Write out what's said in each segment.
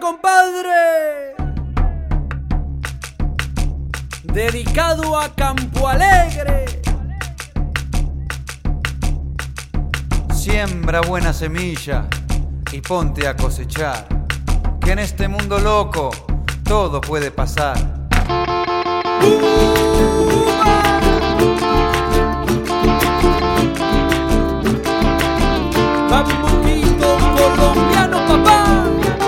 compadre! Dedicado a Campo Alegre. Siembra buena semilla y ponte a cosechar, que en este mundo loco todo puede pasar. Bambuquito colombiano, papá.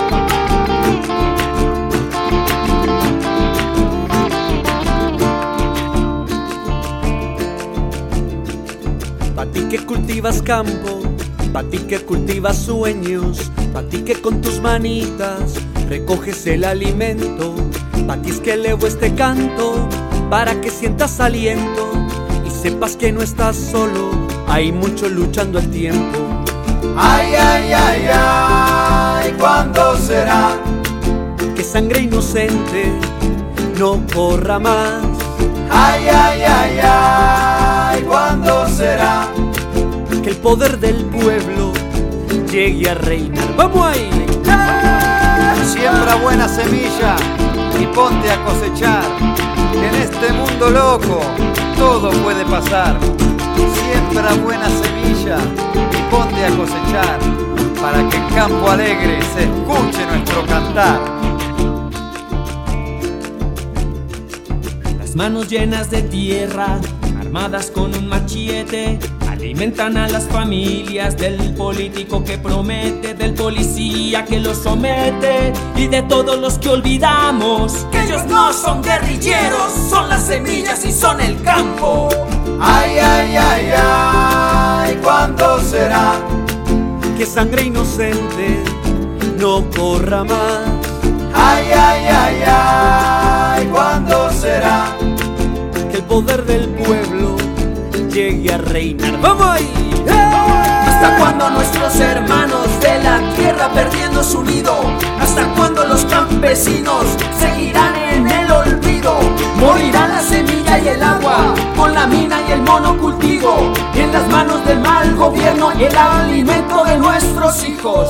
Pa' ti que cultivas campo, pa' ti que cultivas sueños, pa' ti que con tus manitas recoges el alimento, pa' ti es que elevo este canto, para que sientas aliento y sepas que no estás solo, hay mucho luchando al tiempo. Ay, ay, ay, ay, ¿cuándo será que sangre inocente no corra más? Ay, ay, ay, ay, ¿cuándo será que el poder del pueblo llegue a reinar? ¡Vamos ahí! Siembra buena semilla y ponte a cosechar, que en este mundo loco todo puede pasar. Siembra buena semilla y ponte a cosechar, para que en Campo Alegre se escuche nuestro cantar. Las manos llenas de tierra, armadas con un machete, alimentan a las familias del político que promete, del policía que los somete y de todos los que olvidamos que ellos no son guerrilleros, son las semillas y son el campo. Ay, ay, ay, ay, ¿cuándo será que sangre inocente no corra más? Ay, ay, ay, ay, ¿cuándo será que el poder del pueblo llegue a reinar? ¡Vamos ahí! ¿Hasta cuándo nuestros hermanos de la tierra perdiendo su nido? ¿Hasta cuándo los campesinos seguirán en el olvido? Morirá la semilla y el agua, con la mina y el monocultivo, en las manos del mal gobierno y el alimento de nuestros hijos.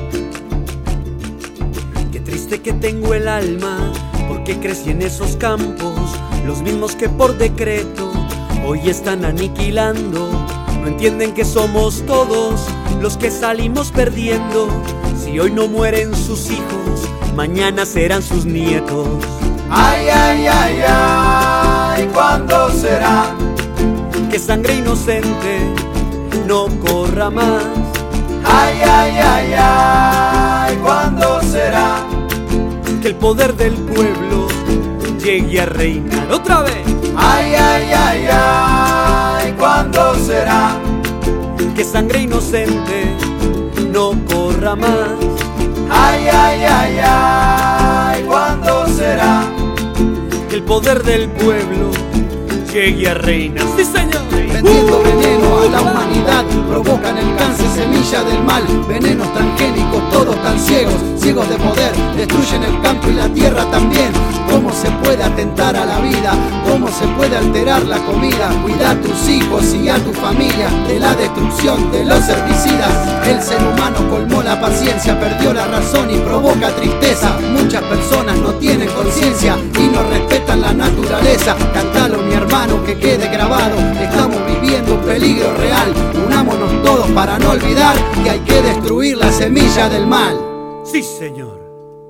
Qué triste que tengo el alma, porque crecí en esos campos, los mismos que por decreto hoy están aniquilando. No entienden que somos todos los que salimos perdiendo. Si hoy no mueren sus hijos, mañana serán sus nietos. Ay, ay, ay, ay, ¿cuándo será que sangre inocente no corra más? Ay, ay, ay, ay, ¿cuándo será que el poder del pueblo llegue a reinar? ¡Otra vez! Ay, ay, ay, ay, ¿cuándo será que sangre inocente no corra más? Ay, ay, ay, ay, ¿cuándo será que el poder del pueblo llegue a reinar? ¡Sí, señor! Vendiendo veneno a la humanidad, provocan el cáncer, semilla del mal. Venenos transgénicos, todos tan ciegos, ciegos de poder, destruyen el campo y la tierra también. ¿Cómo se puede atentar a la vida? ¿Cómo se puede alterar la comida? Cuida a tus hijos y a tu familia de la destrucción de los herbicidas. El ser humano colmó la paciencia, perdió la razón y provoca tristeza. Muchas personas no tienen conciencia y no respetan la naturaleza. Cántalo, mi hermano, que quede grabado. Estamos viviendo un peligro real. Unámonos todos para no olvidar que hay que destruir la semilla del mal. ¡Sí, señor!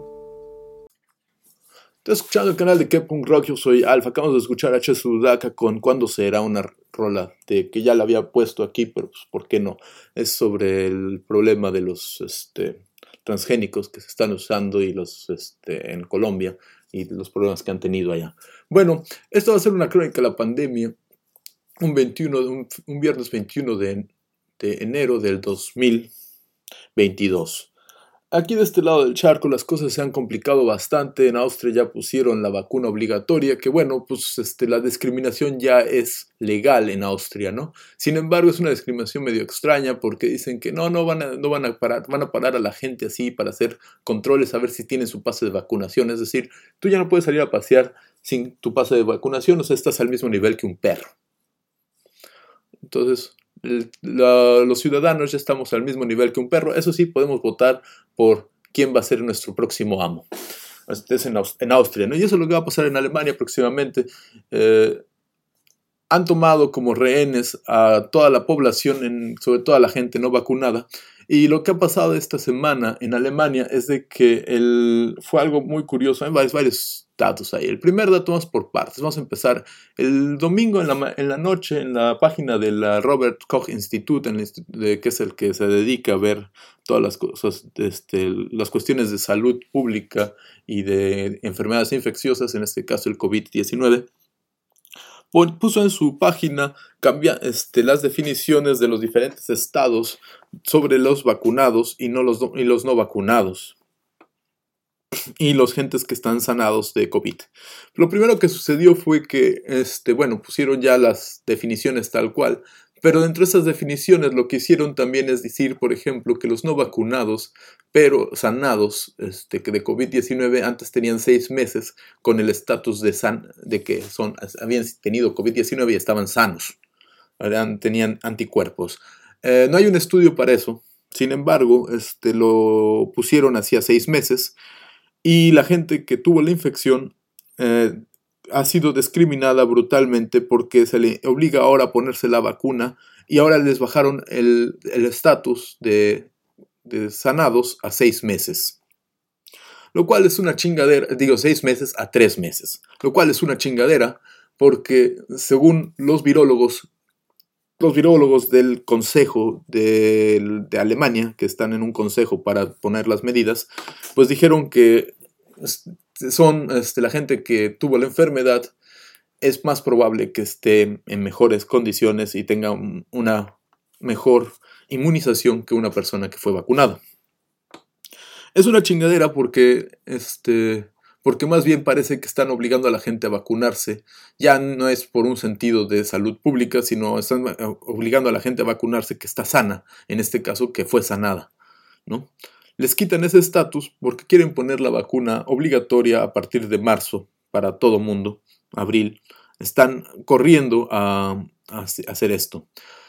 Estás escuchando el canal de K-Punk Rock, yo soy Alfa. Acabamos de escuchar a Che Sudaka con ¿Cuándo será? Una rola de que ya la había puesto aquí, pero pues ¿por qué no? Es sobre el problema de los transgénicos que se están usando y los en Colombia y los problemas que han tenido allá. Bueno, esto va a ser una crónica de la pandemia. Un viernes 21 de enero del 2022. Aquí de este lado del charco las cosas se han complicado bastante. En Austria ya pusieron la vacuna obligatoria, que bueno, pues la discriminación ya es legal en Austria, ¿no? Sin embargo, es una discriminación medio extraña porque dicen que no van a parar a la gente así para hacer controles a ver si tienen su pase de vacunación. Es decir, tú ya no puedes salir a pasear sin tu pase de vacunación, o sea, estás al mismo nivel que un perro. Entonces, los ciudadanos ya estamos al mismo nivel que un perro. Eso sí, podemos votar por quién va a ser nuestro próximo amo. Este es en Austria, ¿no? Y eso es lo que va a pasar en Alemania próximamente. Han tomado como rehenes a toda la población, sobre todo a la gente no vacunada. Y lo que ha pasado esta semana en Alemania es de que fue algo muy curioso. Hay varios datos ahí. El primer dato, vamos por partes. Vamos a empezar el domingo en la noche en la página del Robert Koch Institute, que es el que se dedica a ver todas las cosas, las cuestiones de salud pública y de enfermedades infecciosas, en este caso el COVID-19. Puso en su página las definiciones de los diferentes estados sobre los vacunados y los no vacunados y los gentes que están sanados de COVID. Lo primero que sucedió fue que pusieron ya las definiciones tal cual, pero dentro de esas definiciones lo que hicieron también es decir, por ejemplo, que los no vacunados pero sanados de COVID-19 antes tenían 6 meses con el estatus de que habían tenido COVID-19 y estaban sanos, tenían anticuerpos. No hay un estudio para eso, sin embargo, lo pusieron hacía 6 meses y la gente que tuvo la infección ha sido discriminada brutalmente porque se le obliga ahora a ponerse la vacuna y ahora les bajaron el estatus de sanados a 6 meses. Lo cual es una chingadera, 6 meses a 3 meses. Lo cual es una chingadera porque según los virólogos del Consejo de Alemania, que están en un consejo para poner las medidas, pues dijeron que son la gente que tuvo la enfermedad es más probable que esté en mejores condiciones y tenga una mejor inmunización que una persona que fue vacunada. Es una chingadera porque más bien parece que están obligando a la gente a vacunarse. Ya no es por un sentido de salud pública, sino están obligando a la gente a vacunarse que está sana, en este caso que fue sanada, ¿no? Les quitan ese estatus porque quieren poner la vacuna obligatoria a partir de marzo para todo mundo, abril. Están corriendo a hacer esto.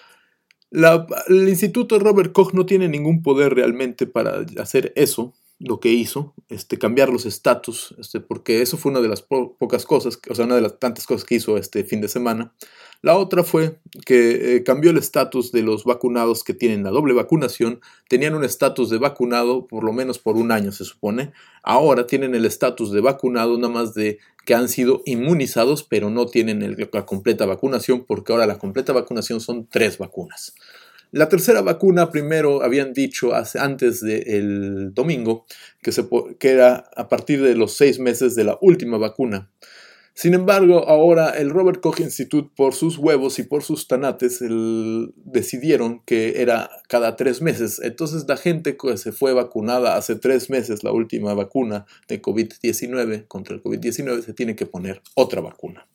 El Instituto Robert Koch no tiene ningún poder realmente para hacer eso, lo que hizo, cambiar los estatus, porque eso fue una de las pocas cosas, una de las tantas cosas que hizo este fin de semana. La otra fue que cambió el estatus de los vacunados que tienen la doble vacunación. Tenían un estatus de vacunado por lo menos por 1 año, se supone. Ahora tienen el estatus de vacunado nada más de que han sido inmunizados, pero no tienen la completa vacunación, porque ahora la completa vacunación son 3 vacunas. La tercera vacuna, primero habían dicho antes del domingo que era a partir de los 6 meses de la última vacuna. Sin embargo, ahora el Robert Koch Institute, por sus huevos y por sus tanates, decidieron que era cada 3 meses. Entonces la gente que se fue vacunada hace 3 meses, la última vacuna de COVID-19, contra el COVID-19, se tiene que poner otra vacuna.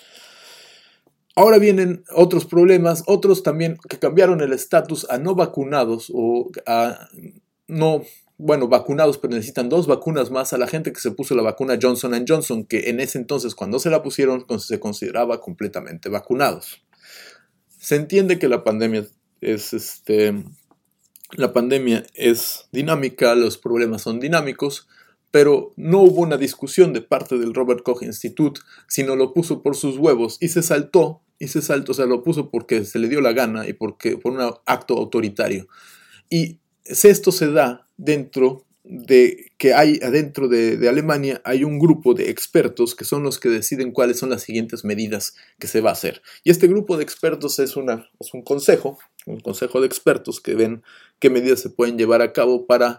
Ahora vienen otros problemas, otros también que cambiaron el estatus a no vacunados o a vacunados, pero necesitan 2 vacunas más a la gente que se puso la vacuna Johnson & Johnson, que en ese entonces cuando se la pusieron se consideraba completamente vacunados. Se entiende que la pandemia es dinámica, los problemas son dinámicos, pero no hubo una discusión de parte del Robert Koch Institute, sino lo puso por sus huevos y se saltó, lo puso porque se le dio la gana y por un acto autoritario. Y esto se da dentro de que adentro de Alemania hay un grupo de expertos que son los que deciden cuáles son las siguientes medidas que se va a hacer. Y este grupo de expertos es un consejo de expertos que ven qué medidas se pueden llevar a cabo para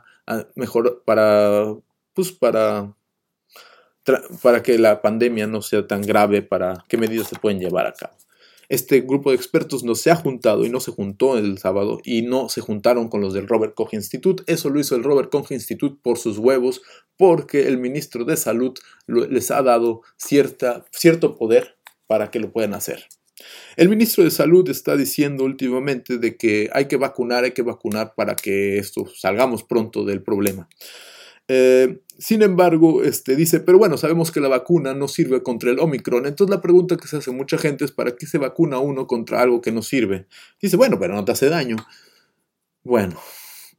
que la pandemia no sea tan grave, para qué medidas se pueden llevar a cabo. Este grupo de expertos no se ha juntado y no se juntó el sábado y no se juntaron con los del Robert Koch Institute. Eso lo hizo el Robert Koch Institute por sus huevos, porque el ministro de Salud les ha dado cierto poder para que lo puedan hacer. El ministro de Salud está diciendo últimamente de que hay que vacunar para que salgamos pronto del problema. Sin embargo, dice, pero bueno, sabemos que la vacuna no sirve contra el Omicron. Entonces la pregunta que se hace mucha gente es, ¿para qué se vacuna uno contra algo que no sirve? Dice, bueno, pero no te hace daño. Bueno,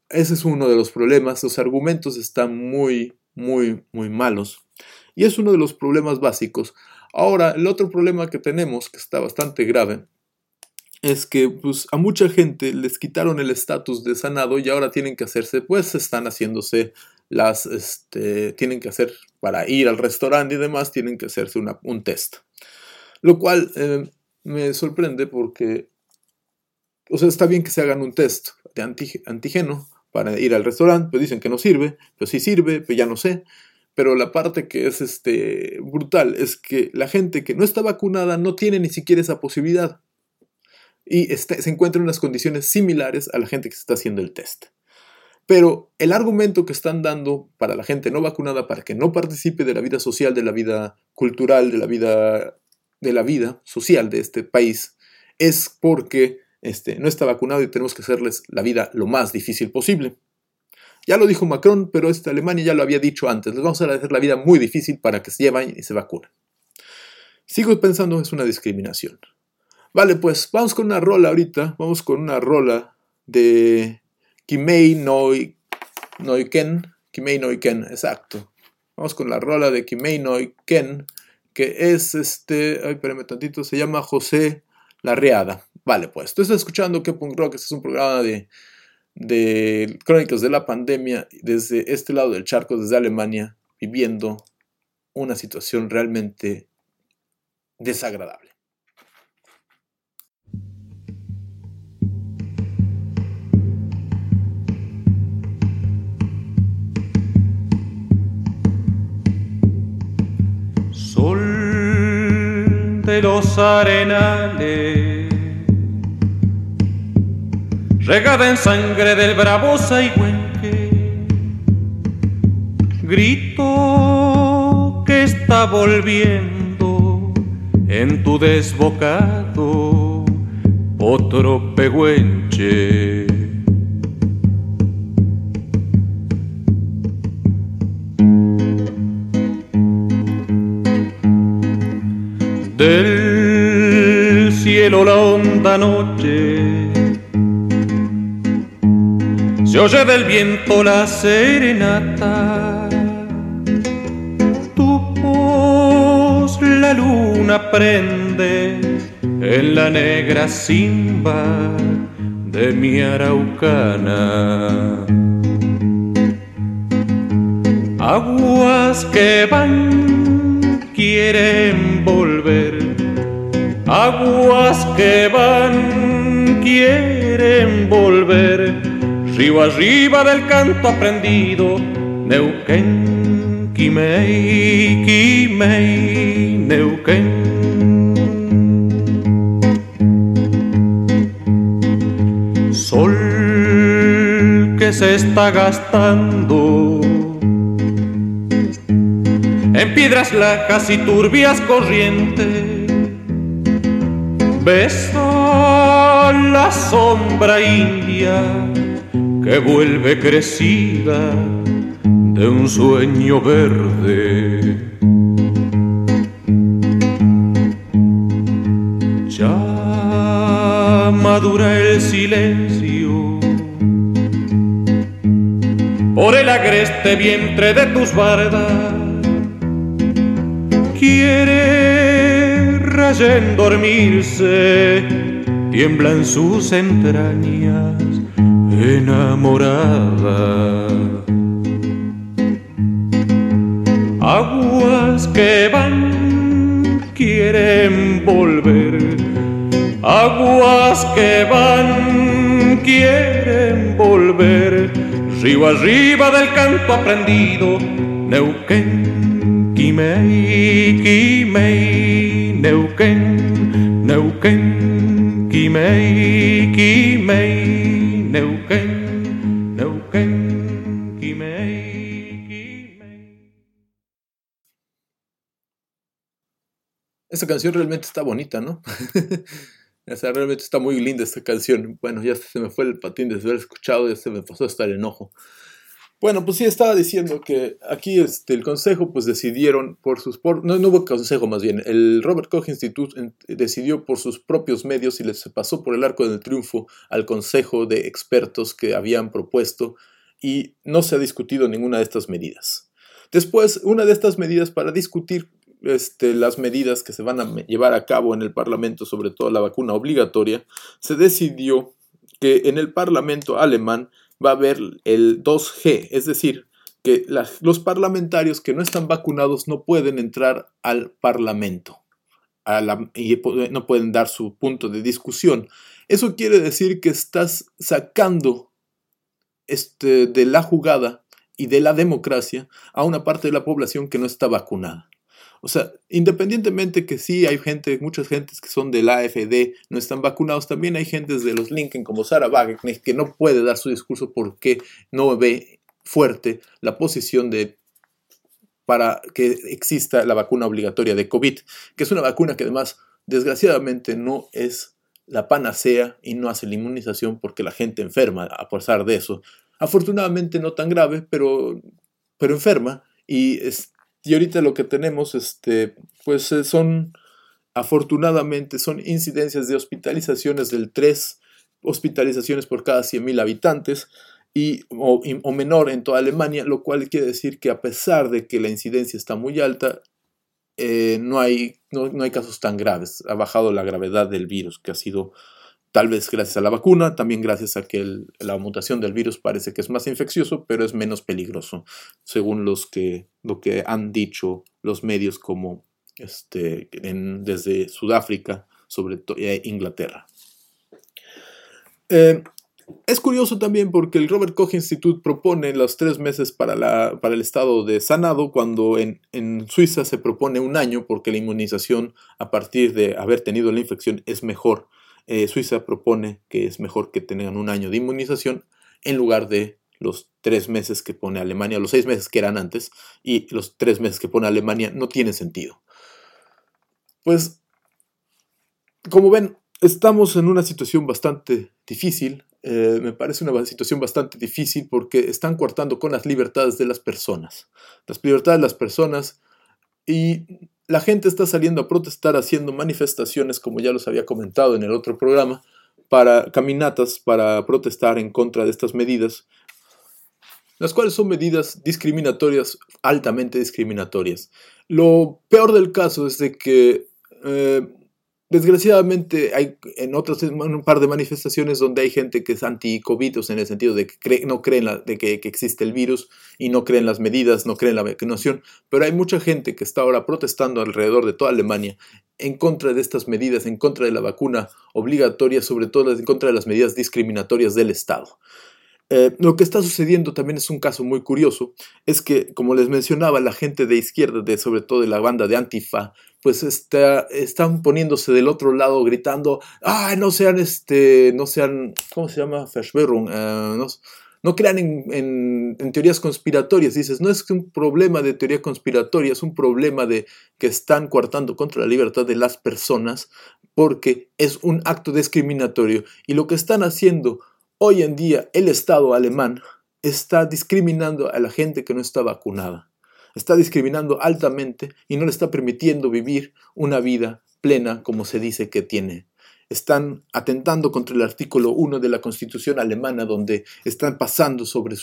ese es uno de los problemas. Los argumentos están muy, muy, muy malos. Y es uno de los problemas básicos. Ahora, el otro problema que tenemos, que está bastante grave, es que pues, a mucha gente les quitaron el estatus de sanado y ahora tienen que hacerse, pues están haciéndose tienen que hacer, para ir al restaurante y demás, tienen que hacerse un test. Lo cual me sorprende porque, o sea, está bien que se hagan un test de antígeno para ir al restaurante, pues dicen que no sirve, pues sí sirve, pues ya no sé. Pero la parte que es brutal es que la gente que no está vacunada no tiene ni siquiera esa posibilidad. Y se encuentra en unas condiciones similares a la gente que se está haciendo el test. Pero el argumento que están dando para la gente no vacunada, para que no participe de la vida social, de la vida cultural, de la vida social de este país, es porque no está vacunado y tenemos que hacerles la vida lo más difícil posible. Ya lo dijo Macron, pero Alemania ya lo había dicho antes. Les vamos a hacer la vida muy difícil para que se lleven y se vacunen. Sigo pensando que es una discriminación. Vale, pues vamos con una rola ahorita. Vamos con una rola de Kimei Noiken, exacto. Vamos con la rola de Kimei Noiken, que es ay, espérame tantito, se llama José Larreada. Vale, pues, tú estás escuchando K-Punk Rock, este es un programa de crónicas de la pandemia desde este lado del charco, desde Alemania, viviendo una situación realmente desagradable. Sol de los arenales, regada en sangre del bravo Saigüenque, grito que está volviendo en tu desbocado otro pehuenche. Del cielo la honda noche se oye del viento la serenata, tu voz la luna prende en la negra simba de mi araucana. Aguas que van quieren volver, aguas que van quieren volver, río arriba del canto aprendido, Neuquén, Quimei, Quimei, Neuquén. Sol que se está gastando en piedras lajas y turbias corrientes, besa la sombra india que vuelve crecida de un sueño verde. Ya madura el silencio por el agreste vientre de tus bardas, quiere rayen dormirse, tiembla en sus entrañas enamorada. Aguas que van quieren volver, aguas que van quieren volver, río arriba del canto aprendido, Neuquén, Quimei, Quimei, Neuquén, Neuquén, Quimei, Quimei, Neuquén, Neuquén, Quimei, Quimei. Esta canción realmente está bonita, ¿no? O sea, realmente está muy linda esta canción. Bueno, ya se me fue el patín de haber escuchado, ya se me pasó hasta el enojo. Bueno, pues sí, estaba diciendo que aquí el consejo pues decidieron no hubo consejo más bien, el Robert Koch Institute decidió por sus propios medios y les pasó por el arco del triunfo al consejo de expertos que habían propuesto y no se ha discutido ninguna de estas medidas. Después, una de estas medidas para discutir las medidas que se van a llevar a cabo en el Parlamento, sobre todo la vacuna obligatoria, se decidió que en el Parlamento alemán va a haber el 2G, es decir, que los parlamentarios que no están vacunados no pueden entrar al Parlamento y no pueden dar su punto de discusión. Eso quiere decir que estás sacando de la jugada y de la democracia a una parte de la población que no está vacunada. O sea, independientemente que sí hay muchas gentes que son del AfD, no están vacunados, también hay gentes de los Linken como Sarah Wagenknecht que no puede dar su discurso porque no ve fuerte la posición para que exista la vacuna obligatoria de COVID, que es una vacuna que además, desgraciadamente, no es la panacea y no hace la inmunización porque la gente enferma a pesar de eso. Afortunadamente no tan grave, pero enferma y ahorita lo que tenemos, afortunadamente, son incidencias de hospitalizaciones del 3 hospitalizaciones por cada 100.000 habitantes o menor en toda Alemania, lo cual quiere decir que a pesar de que la incidencia está muy alta, no hay casos tan graves. Ha bajado la gravedad del virus, que ha sido tal vez gracias a la vacuna, también gracias a que la mutación del virus parece que es más infeccioso, pero es menos peligroso, según lo que han dicho los medios como desde Sudáfrica, sobre todo Inglaterra. Es curioso también porque el Robert Koch Institute propone los 3 meses para el estado de sanado, cuando en Suiza se propone 1 año porque la inmunización a partir de haber tenido la infección es mejor. Suiza propone que es mejor que tengan 1 año de inmunización en lugar de los 3 meses que pone Alemania, los 6 meses que eran antes, y los 3 meses que pone Alemania no tiene sentido. Pues, como ven, estamos en una situación bastante difícil. Me parece una situación bastante difícil porque están cortando con las libertades de las personas. Las libertades de las personas, y la gente está saliendo a protestar, haciendo manifestaciones, como ya los había comentado en el otro programa, caminatas para protestar en contra de estas medidas, las cuales son medidas discriminatorias, altamente discriminatorias. Lo peor del caso es de que desgraciadamente hay un par de manifestaciones donde hay gente que es anti-COVID, en el sentido de que no creen de que existe el virus y no creen las medidas, no creen la vacunación, pero hay mucha gente que está ahora protestando alrededor de toda Alemania en contra de estas medidas, en contra de la vacuna obligatoria, sobre todo en contra de las medidas discriminatorias del Estado. Lo que está sucediendo también es un caso muy curioso, es que, como les mencionaba, la gente de izquierda, sobre todo de la banda de Antifa, pues están poniéndose del otro lado gritando, no sean, ¿cómo se llama? Verschwörung, no crean en teorías conspiratorias. Dices, no es un problema de teoría conspiratoria, es un problema de que están coartando contra la libertad de las personas porque es un acto discriminatorio, y lo que están haciendo hoy en día el Estado alemán está discriminando a la gente que no está vacunada. Está discriminando altamente y no le está permitiendo vivir una vida plena como se dice que tiene. Están atentando contra el artículo 1 de la Constitución alemana, donde están pasando sobre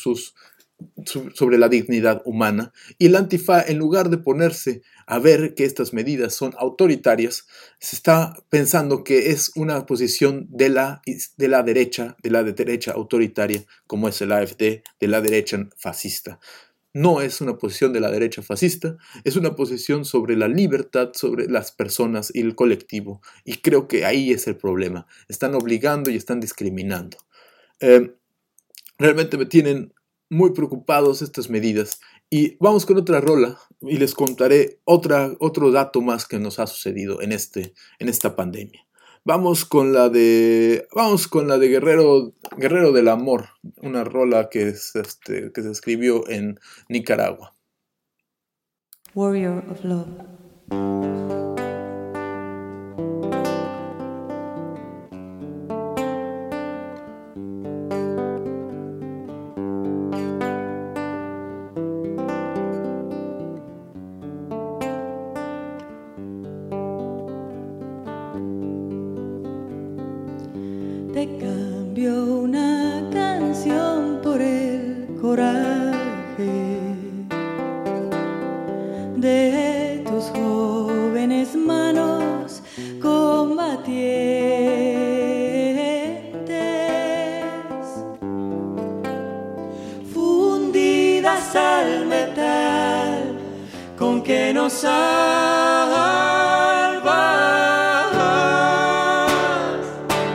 la dignidad humana, y el Antifa, en lugar de ponerse a ver que estas medidas son autoritarias, se está pensando que es una posición de la derecha autoritaria, como es el AfD, de la derecha fascista. No es una posición de la derecha fascista, es una posición sobre la libertad, sobre las personas y el colectivo, y creo que ahí es el problema. Están obligando y están discriminando. Realmente me tienen muy preocupados estas medidas. Y vamos con otra rola y les contaré otro dato más que nos ha sucedido en esta pandemia. Vamos con la de Guerrero del Amor, una rola que se escribió en Nicaragua. Warrior of Love. Te cambio una canción por el coraje de tus jóvenes manos combatientes, fundidas al metal con que nos salvas.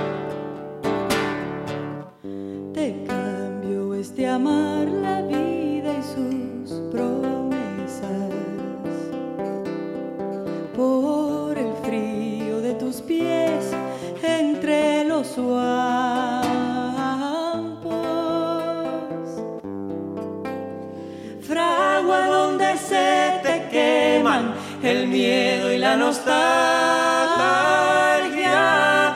Te cambio este amar, la vida y sus promesas por el frío de tus pies entre los suampos, fragua donde se te queman el miedo y la nostalgia.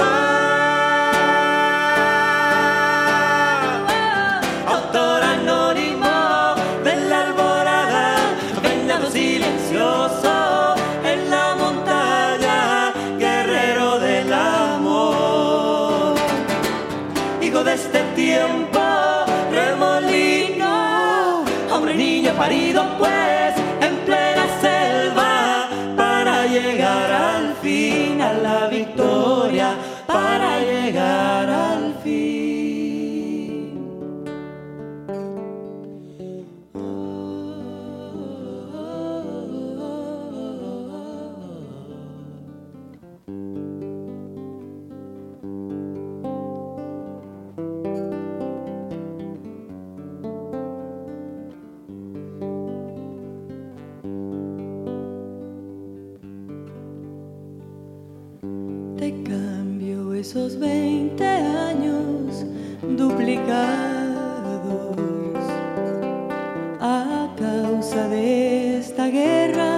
Autor anónimo de la alborada, venado silencioso en la montaña, guerrero del amor, hijo de este tiempo, remolino, hombre niño parido pues en plena selva, para llegar al fin a la victoria, para llegar al fin. Te cambio esos 20 años duplicados a causa de esta guerra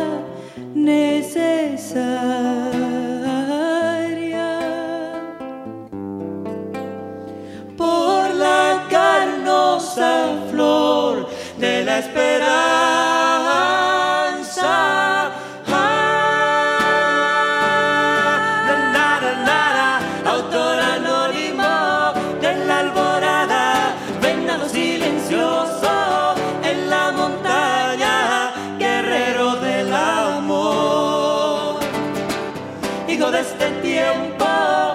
necesaria, por la carnosa flor de la esperanza. Autor anónimo de la alborada, venado silencioso en la montaña, guerrero del amor, hijo de este tiempo,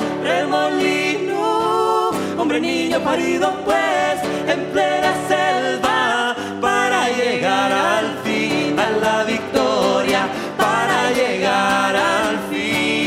remolino, hombre niño parido pues en plena selva, para llegar al fin a la victoria, para llegar al fin.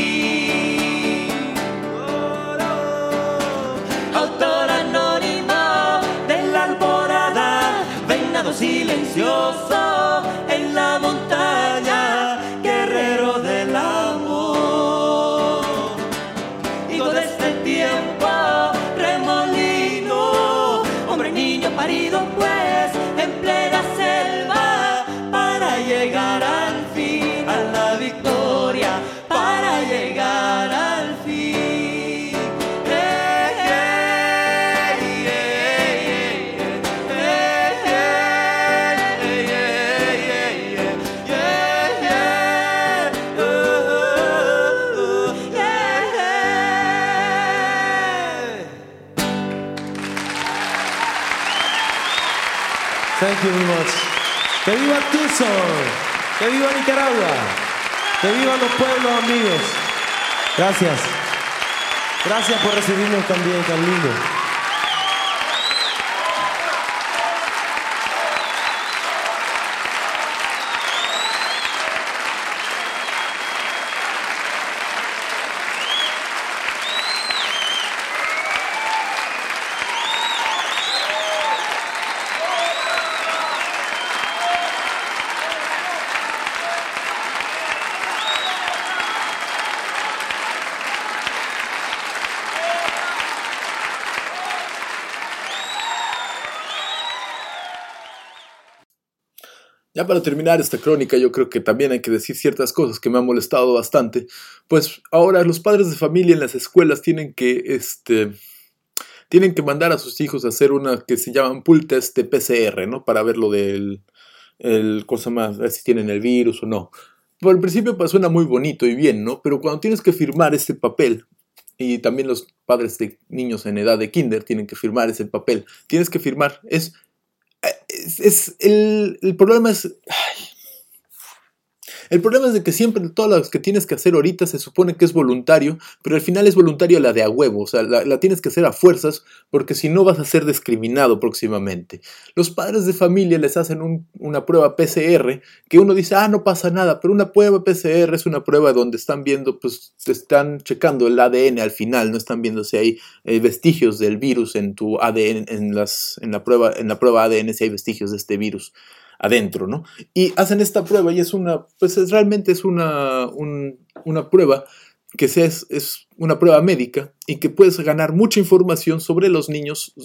Autor anónimo de la alborada, venado silencioso en la montaña, guerrero del amor, hijo de este tiempo, remolino, hombre niño parido pues en plena selva, para llegar al fin a la victoria, para llegar al fin. Thank you very much. ¡Que viva Tucson! ¡Que viva Nicaragua! ¡Que vivan los pueblos amigos! Gracias. Gracias por recibirnos también, tan lindo. Ya para terminar esta crónica, yo creo que también hay que decir ciertas cosas que me han molestado bastante. Pues ahora los padres de familia en las escuelas tienen que mandar a sus hijos a hacer una que se llama un pool test de PCR, ¿no? Para ver lo del cosa más, ver si tienen el virus o no. Por el principio pues suena muy bonito y bien, ¿no? Pero cuando tienes que firmar este papel, y también los padres de niños en edad de kinder tienen que firmar ese papel. Tienes que firmar. El problema es... El problema es de que siempre todas las que tienes que hacer ahorita se supone que es voluntario, pero al final es voluntario la de a huevo, o sea, la tienes que hacer a fuerzas, porque si no vas a ser discriminado próximamente. Los padres de familia les hacen una prueba PCR, que uno dice, no pasa nada, pero una prueba PCR es una prueba donde están viendo, pues, están checando el ADN al final, no están viendo si hay vestigios del virus en tu ADN, en la prueba ADN, si hay vestigios de este virus adentro, ¿no? Y hacen esta prueba y realmente es una prueba que es una prueba médica y que puedes ganar mucha información sobre los niños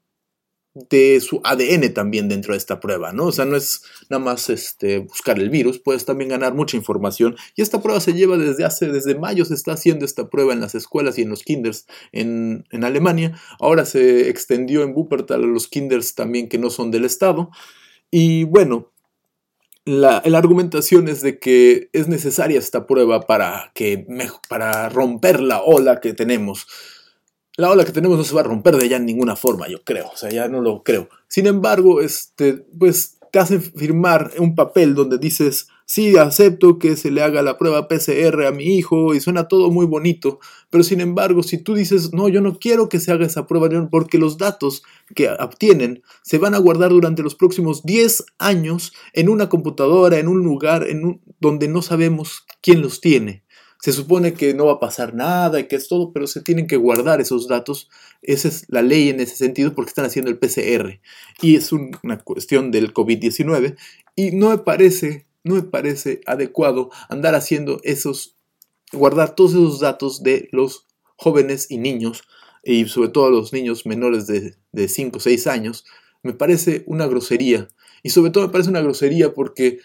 de su ADN también dentro de esta prueba, ¿no? O sea, no es nada más buscar el virus, puedes también ganar mucha información. Y esta prueba se lleva desde mayo, se está haciendo esta prueba en las escuelas y en los kinders en Alemania. Ahora se extendió en Wuppertal a los kinders también que no son del estado. Y bueno, la argumentación es de que es necesaria esta prueba para romper la ola que tenemos. La ola que tenemos no se va a romper de ya en ninguna forma, yo creo. O sea, ya no lo creo. Sin embargo, pues te hacen firmar un papel donde dices, sí, acepto que se le haga la prueba PCR a mi hijo y suena todo muy bonito. Pero sin embargo, si tú dices, no, yo no quiero que se haga esa prueba porque los datos que obtienen se van a guardar durante los próximos 10 años en una computadora, en un lugar donde no sabemos quién los tiene. Se supone que no va a pasar nada y que es todo, pero se tienen que guardar esos datos. Esa es la ley en ese sentido porque están haciendo el PCR. Y es una cuestión del COVID-19. Y no me parece adecuado andar haciendo guardar todos esos datos de los jóvenes y niños, y sobre todo los niños menores de 5 o 6 años. Me parece una grosería. Y sobre todo me parece una grosería porque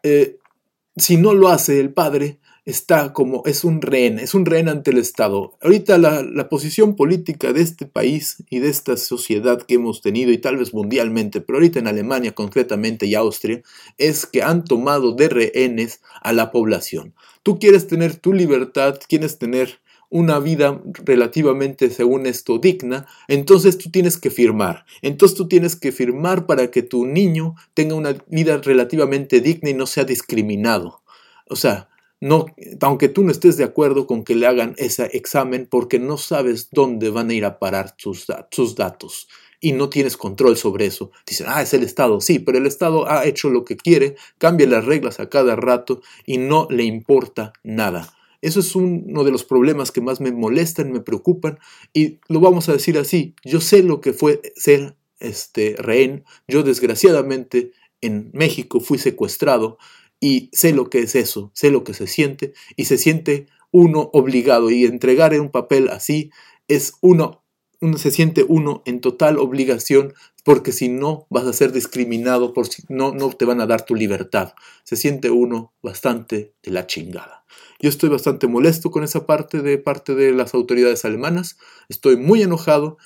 si no lo hace el padre, es un rehén ante el Estado. Ahorita la posición política de este país y de esta sociedad que hemos tenido, y tal vez mundialmente, pero ahorita en Alemania concretamente y Austria, es que han tomado de rehenes a la población. Tú quieres tener tu libertad, quieres tener una vida relativamente, según esto, digna, entonces tú tienes que firmar. Entonces tú tienes que firmar para que tu niño tenga una vida relativamente digna y no sea discriminado. O sea, no, aunque tú no estés de acuerdo con que le hagan ese examen porque no sabes dónde van a ir a parar sus datos y no tienes control sobre eso. Dicen, es el Estado. Sí, pero el Estado ha hecho lo que quiere, cambia las reglas a cada rato y no le importa nada. Eso es uno de los problemas que más me molestan, me preocupan, y lo vamos a decir así. Yo sé lo que fue ser rehén. Yo desgraciadamente en México fui secuestrado y sé lo que es eso, sé lo que se siente, y se siente uno obligado, y entregar un papel así es se siente uno en total obligación, porque si no vas a ser discriminado, no te van a dar tu libertad. Se siente uno bastante de la chingada. Yo estoy bastante molesto con esa parte de las autoridades alemanas. Estoy muy enojado.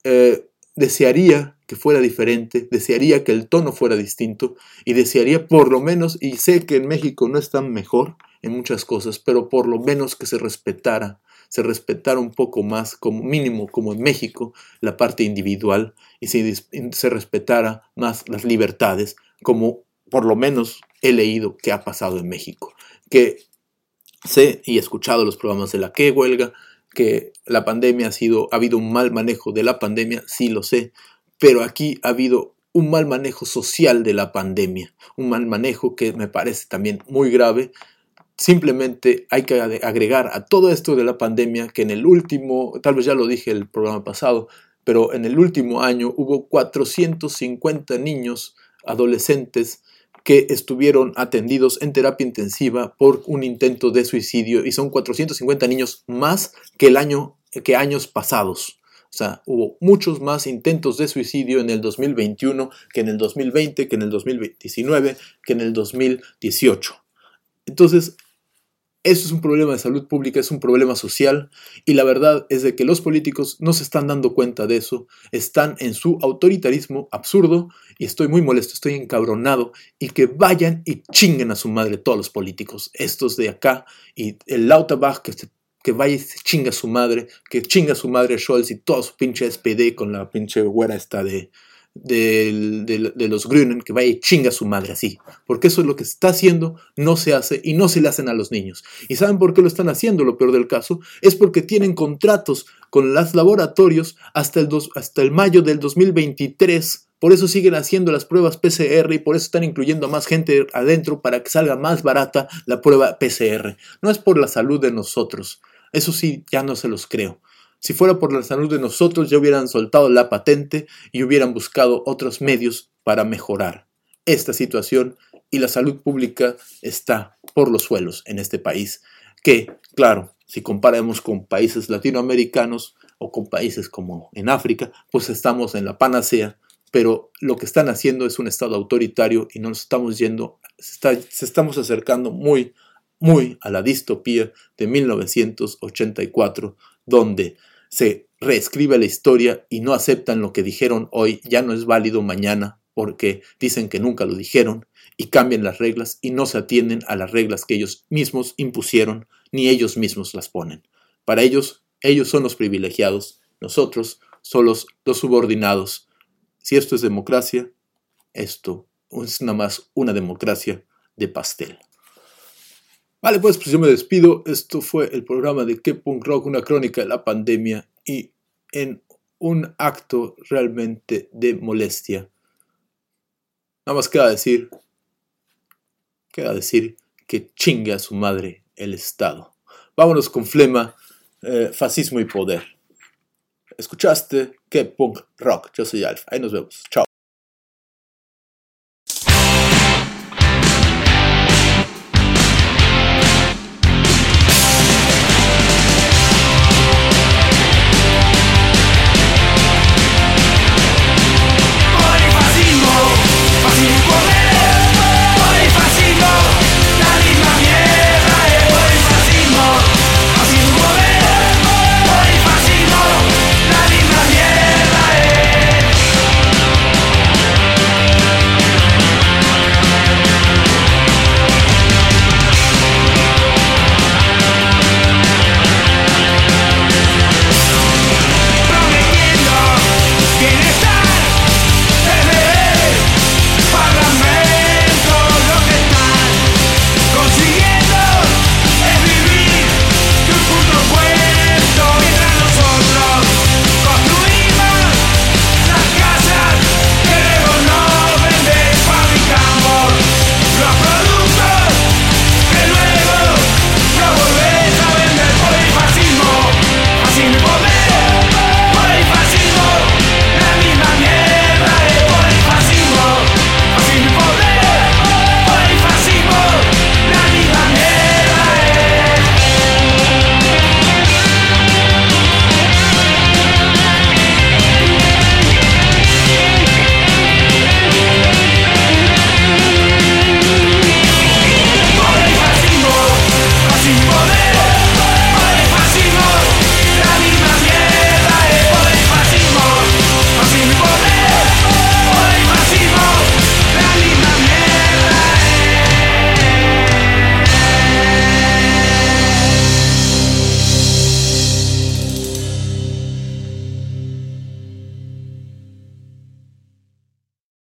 Desearía que fuera diferente, desearía que el tono fuera distinto, y desearía por lo menos, y sé que en México no es tan mejor en muchas cosas, pero por lo menos que se respetara un poco más, como mínimo como en México, la parte individual, y se respetara más las libertades, como por lo menos he leído que ha pasado en México. Que sé y he escuchado los programas de la que huelga, que la pandemia ha habido un mal manejo de la pandemia, sí lo sé, pero aquí ha habido un mal manejo social de la pandemia, un mal manejo que me parece también muy grave. Simplemente hay que agregar a todo esto de la pandemia que en el último, tal vez ya lo dije el programa pasado, pero en el último año hubo 450 niños, adolescentes, que estuvieron atendidos en terapia intensiva por un intento de suicidio, y son 450 niños más que años pasados. O sea, hubo muchos más intentos de suicidio en el 2021 que en el 2020, que en el 2019, que en el 2018. Entonces, eso es un problema de salud pública, es un problema social, y la verdad es de que los políticos no se están dando cuenta de eso, están en su autoritarismo absurdo, y estoy muy molesto, estoy encabronado, y que vayan y chinguen a su madre todos los políticos, estos de acá, y el Lauterbach que vaya y se chinga su madre, que chinga su madre Scholz y todo su pinche SPD con la pinche güera esta de los Grünen, que vaya y chinga su madre así, porque eso es lo que se está haciendo, no se hace y no se le hacen a los niños. ¿Y saben por qué lo están haciendo? Lo peor del caso es porque tienen contratos con los laboratorios hasta el mayo del 2023. Por eso siguen haciendo las pruebas PCR y por eso están incluyendo a más gente adentro para que salga más barata la prueba PCR. No es por la salud de nosotros, eso sí, ya no se los creo. Si fuera por la salud de nosotros, ya hubieran soltado la patente y hubieran buscado otros medios para mejorar esta situación, y la salud pública está por los suelos en este país, que, claro, si comparamos con países latinoamericanos o con países como en África, pues estamos en la panacea, pero lo que están haciendo es un estado autoritario y nos estamos estamos acercando muy, muy a la distopía de 1984, donde se reescribe la historia y no aceptan lo que dijeron hoy, ya no es válido mañana, porque dicen que nunca lo dijeron, y cambian las reglas y no se atienden a las reglas que ellos mismos impusieron, ni ellos mismos las ponen. Para ellos son los privilegiados, nosotros somos los subordinados. Si esto es democracia, esto es nada más una democracia de pastel. Vale, pues yo me despido. Esto fue el programa de Que Punk Rock, una crónica de la pandemia, y en un acto realmente de molestia. Nada más queda decir que chingue a su madre el Estado. Vámonos con Flema, fascismo y poder. ¿Escuchaste? Que Punk Rock. Yo soy Alfa. Ahí nos vemos. Chao.